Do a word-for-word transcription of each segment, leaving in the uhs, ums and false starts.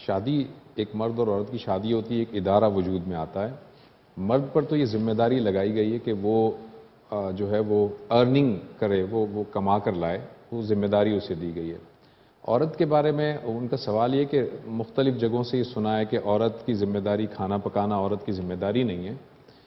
شادی ایک مرد اور عورت کی شادی ہوتی ہے، ایک ادارہ وجود میں آتا ہے. مرد پر تو یہ ذمہ داری لگائی گئی ہے کہ وہ جو ہے وہ ارننگ کرے، وہ وہ کما کر لائے، وہ ذمہ داری اسے دی گئی ہے. عورت کے بارے میں ان کا سوال یہ کہ مختلف جگہوں سے یہ سنا ہے کہ عورت کی ذمہ داری کھانا پکانا عورت کی ذمہ داری نہیں ہے،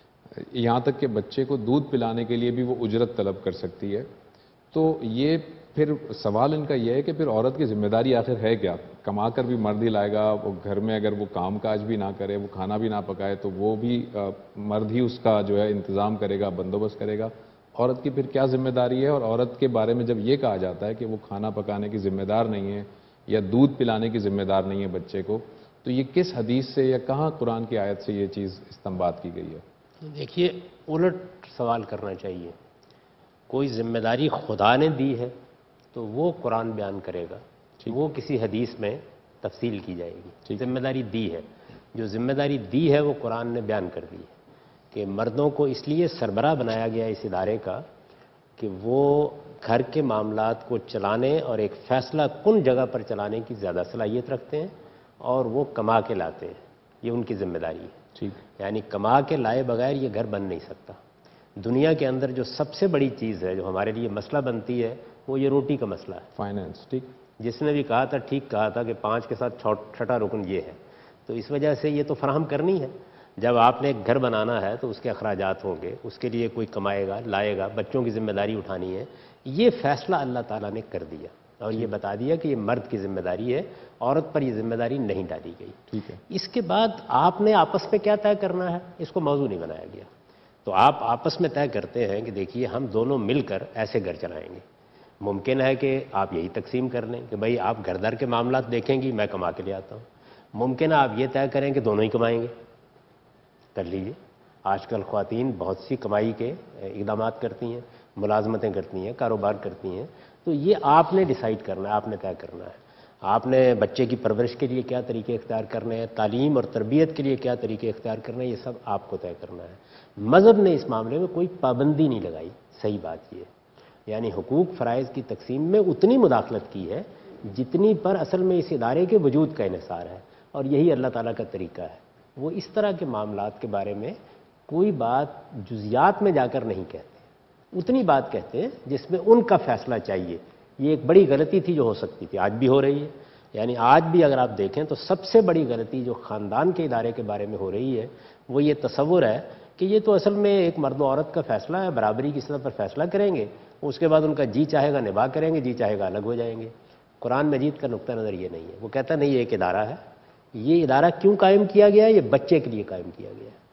یہاں تک کہ بچے کو دودھ پلانے کے لیے بھی وہ اجرت طلب کر سکتی ہے. تو یہ پھر سوال ان کا یہ ہے کہ پھر عورت کی ذمہ داری آخر ہے کیا؟ کما کر بھی مرد ہی لائے گا، وہ گھر میں اگر وہ کام کاج بھی نہ کرے، وہ کھانا بھی نہ پکائے تو وہ بھی مرد ہی اس کا جو ہے انتظام کرے گا، بندوبست کرے گا. عورت کی پھر کیا ذمہ داری ہے؟ اور عورت کے بارے میں جب یہ کہا جاتا ہے کہ وہ کھانا پکانے کی ذمہ دار نہیں ہے یا دودھ پلانے کی ذمہ دار نہیں ہے بچے کو، تو یہ کس حدیث سے یا کہاں قرآن کی آیت سے یہ چیز استنباط کی گئی ہے؟ دیکھیے، الٹ سوال کرنا چاہیے. کوئی ذمہ داری خدا نے دی ہے تو وہ قرآن بیان کرے گا، وہ کسی حدیث میں تفصیل کی جائے گی. ذمہ داری دی ہے، جو ذمہ داری دی ہے وہ قرآن نے بیان کر دی ہے کہ مردوں کو اس لیے سربراہ بنایا گیا اس ادارے کا کہ وہ گھر کے معاملات کو چلانے اور ایک فیصلہ کن جگہ پر چلانے کی زیادہ صلاحیت رکھتے ہیں، اور وہ کما کے لاتے ہیں. یہ ان کی ذمہ داری ہے. ٹھیک، یعنی کما کے لائے بغیر یہ گھر بن نہیں سکتا. دنیا کے اندر جو سب سے بڑی چیز ہے جو ہمارے لیے مسئلہ بنتی ہے وہ یہ روٹی کا مسئلہ ہے. فائنینس. ٹھیک، جس نے بھی کہا تھا ٹھیک کہا تھا کہ پانچ کے ساتھ چھٹا رکن یہ ہے. تو اس وجہ سے یہ تو فراہم کرنی ہے. جب آپ نے ایک گھر بنانا ہے تو اس کے اخراجات ہوں گے، اس کے لیے کوئی کمائے گا، لائے گا، بچوں کی ذمہ داری اٹھانی ہے. یہ فیصلہ اللہ تعالیٰ نے کر دیا اور یہ بتا دیا کہ یہ مرد کی ذمہ داری ہے، عورت پر یہ ذمہ داری نہیں ڈالی گئی. ٹھیک ہے. اس کے بعد آپ نے آپس میں کیا طے کرنا ہے، اس کو موضوع نہیں بنایا گیا. تو آپ آپس میں طے کرتے ہیں کہ دیکھیے ہم دونوں مل کر ایسے گھر چلائیں گے. ممکن ہے کہ آپ یہی تقسیم کر لیں کہ بھائی آپ گھر در کے معاملات دیکھیں گی، میں کما کے لے آتا ہوں. ممکن ہے آپ یہ طے کریں کہ دونوں ہی کمائیں گے، کر لیجیے. آج کل خواتین بہت سی کمائی کے اقدامات کرتی ہیں، ملازمتیں کرتی ہیں، کاروبار کرتی ہیں. تو یہ آپ نے ڈیسائیڈ کرنا ہے، آپ نے طے کرنا ہے. آپ نے بچے کی پرورش کے لیے کیا طریقے اختیار کرنے ہیں، تعلیم اور تربیت کے لیے کیا طریقے اختیار کرنے ہیں، یہ سب آپ کو طے کرنا ہے. مذہب نے اس معاملے میں کوئی پابندی نہیں لگائی. صحیح بات یہ ہے، یعنی حقوق فرائض کی تقسیم میں اتنی مداخلت کی ہے جتنی پر اصل میں اس ادارے کے وجود کا انحصار ہے، اور یہی اللہ تعالیٰ کا طریقہ ہے. وہ اس طرح کے معاملات کے بارے میں کوئی بات جزیات میں جا کر نہیں کہتے، اتنی بات کہتے ہیں جس میں ان کا فیصلہ چاہیے. یہ ایک بڑی غلطی تھی جو ہو سکتی تھی، آج بھی ہو رہی ہے. یعنی آج بھی اگر آپ دیکھیں تو سب سے بڑی غلطی جو خاندان کے ادارے کے بارے میں ہو رہی ہے وہ یہ تصور ہے کہ یہ تو اصل میں ایک مرد و عورت کا فیصلہ ہے، برابری کی سطح پر فیصلہ کریں گے، اس کے بعد ان کا جی چاہے گا نباہ کریں گے، جی چاہے گا الگ ہو جائیں گے. قرآن مجید کا نقطہ نظر یہ نہیں ہے. وہ کہتا نہیں یہ ایک ادارہ ہے. یہ ادارہ کیوں قائم کیا گیا ہے؟ یہ بچے کے لیے قائم کیا گیا ہے.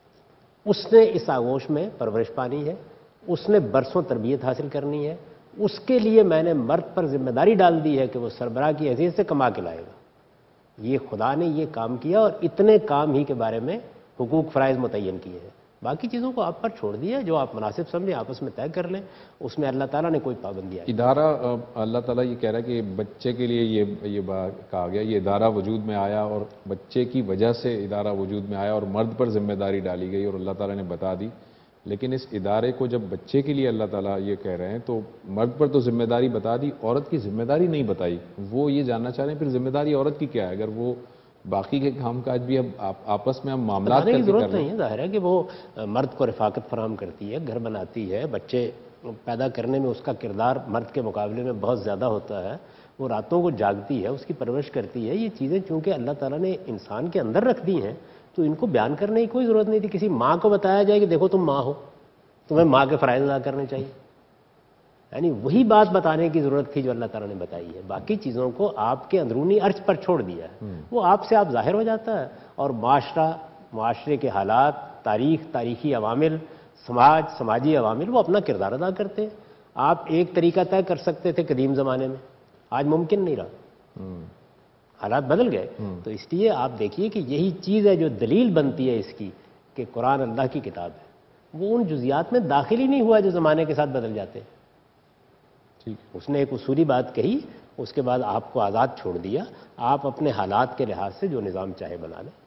اس نے اس آغوش میں پرورش پانی ہے، اس نے برسوں تربیت حاصل کرنی ہے. اس کے لیے میں نے مرد پر ذمہ داری ڈال دی ہے کہ وہ سربراہ کی حیثیت سے کما کے لائے گا. یہ خدا نے یہ کام کیا اور اتنے کام ہی کے بارے میں حقوق فرائض متعین کیے ہیں. باقی چیزوں کو آپ پر چھوڑ دیا، جو آپ مناسب سمجھیں آپس میں طے کر لیں. اس میں اللہ تعالیٰ نے کوئی پابندی آئی. ادارہ اللہ تعالیٰ یہ کہہ رہا ہے کہ بچے کے لیے یہ یہ بات کہا گیا، یہ ادارہ وجود میں آیا اور بچے کی وجہ سے ادارہ وجود میں آیا اور مرد پر ذمہ داری ڈالی گئی اور اللہ تعالیٰ نے بتا دی. لیکن اس ادارے کو جب بچے کے لیے اللہ تعالیٰ یہ کہہ رہے ہیں تو مرد پر تو ذمہ داری بتا دی، عورت کی ذمہ داری نہیں بتائی. وہ یہ جاننا چاہ رہے ہیں پھر ذمہ داری عورت کی کیا ہے؟ اگر وہ باقی کے کام کاج بھی اب آپس میں ہم معاملات کی ضرورت نہیں ہے. ظاہر ہے کہ وہ مرد کو رفاقت فراہم کرتی ہے، گھر بناتی ہے، بچے پیدا کرنے میں اس کا کردار مرد کے مقابلے میں بہت زیادہ ہوتا ہے. وہ راتوں کو جاگتی ہے، اس کی پرورش کرتی ہے. یہ چیزیں چونکہ اللہ تعالیٰ نے انسان کے اندر رکھ دی ہیں تو ان کو بیان کرنے کی کوئی ضرورت نہیں تھی. کسی ماں کو بتایا جائے کہ دیکھو تم ماں ہو، تمہیں ماں کے فرائض ادا کرنے چاہیے. یعنی وہی بات بتانے کی ضرورت تھی جو اللہ تعالیٰ نے بتائی ہے. باقی چیزوں کو آپ کے اندرونی ارج پر چھوڑ دیا ہے، وہ آپ سے آپ ظاہر ہو جاتا ہے. اور معاشرہ، معاشرے کے حالات، تاریخ، تاریخی عوامل، سماج، سماجی عوامل وہ اپنا کردار ادا کرتے ہیں. آپ ایک طریقہ طے کر سکتے تھے قدیم زمانے میں، آج ممکن نہیں رہا، حالات بدل گئے. تو اس لیے آپ دیکھیے کہ یہی چیز ہے جو دلیل بنتی ہے اس کی کہ قرآن اللہ کی کتاب ہے. وہ ان جزیات میں داخل ہی نہیں ہوا جو زمانے کے ساتھ بدل جاتے. اس نے ایک اصولی بات کہی، اس کے بعد آپ کو آزاد چھوڑ دیا، آپ اپنے حالات کے لحاظ سے جو نظام چاہے بنا لیں.